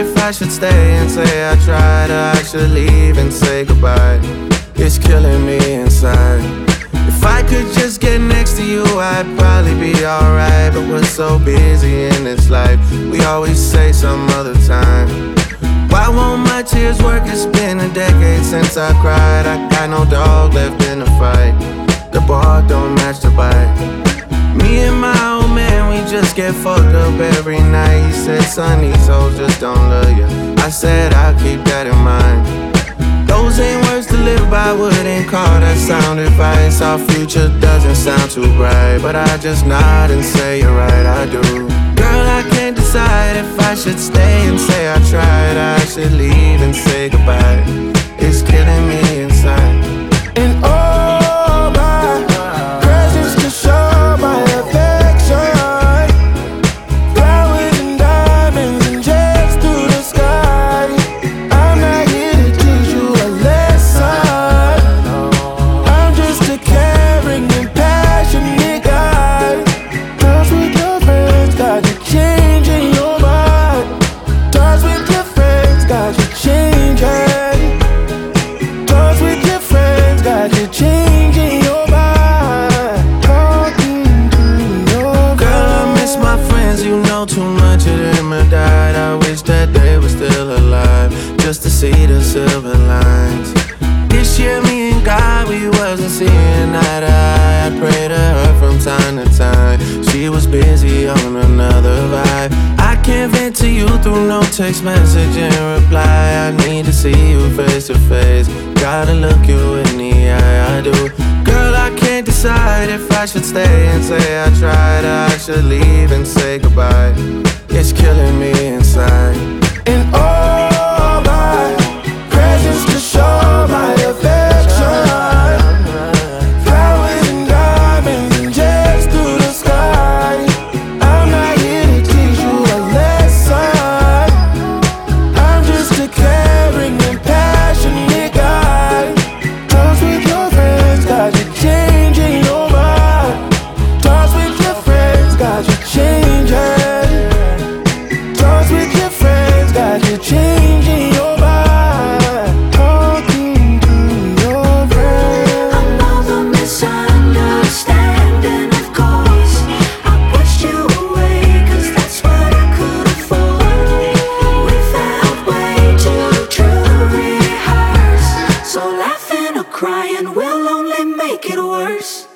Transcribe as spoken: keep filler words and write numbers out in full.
if I should stay and say I tried, or I should leave and say goodbye. It's killing me inside. If I could just get next to you, I'd probably be alright. But we're so busy in this life, we always say some other time. Why won't my tears work? It's been a decade since I cried. I got no dog left in the fight. The bar don't match the bite. Me and my old man, we just get fucked up every night. He said, son, these hoes just don't love you. I said, I'll keep that in mind. Those ain't words to live by, wouldn't call that sound advice. Our future doesn't sound too bright, but I just nod and say you're right, I do. Girl, I can't decide if I should stay and say I tried, or I should leave and say goodbye. It's killing me inside. And all my presents to show my affection, flowers and diamonds and jets through the sky. I'm not here to teach you a lesson. I'm just a caring and passionate guy. Talks with your friends got you changing your mind. Talks with your friends got you changing. Talks with your friends got you changing your mind. Talking to your Girl, I miss my friends, you know too much of them have died. I wish that they were still alive, just to see the silver lines. This year me and God, we wasn't seeing eye to eye. I pray to her from time to time, she was busy on another vibe. I can't vent to you through no text message and reply. I need to see you face to face, gotta look you in the eye, I do. Girl, I can't decide if I should stay and say I tried, or I should leave and say goodbye. It's killing me inside. And all my presents to show my affection, flowers and diamonds and jets through the sky. I'm not here to teach you a lesson. I'm just a caring and passionate guy. Talks with your friends got you changing your mind. Talks with your friends got you changing. Talks with your friends got you changing your mind. Talking to your friends. Another misunderstanding, of course. I pushed you away, cause that's what I could afford. We felt way too true to rehearse, so laughing or crying will only make it worse.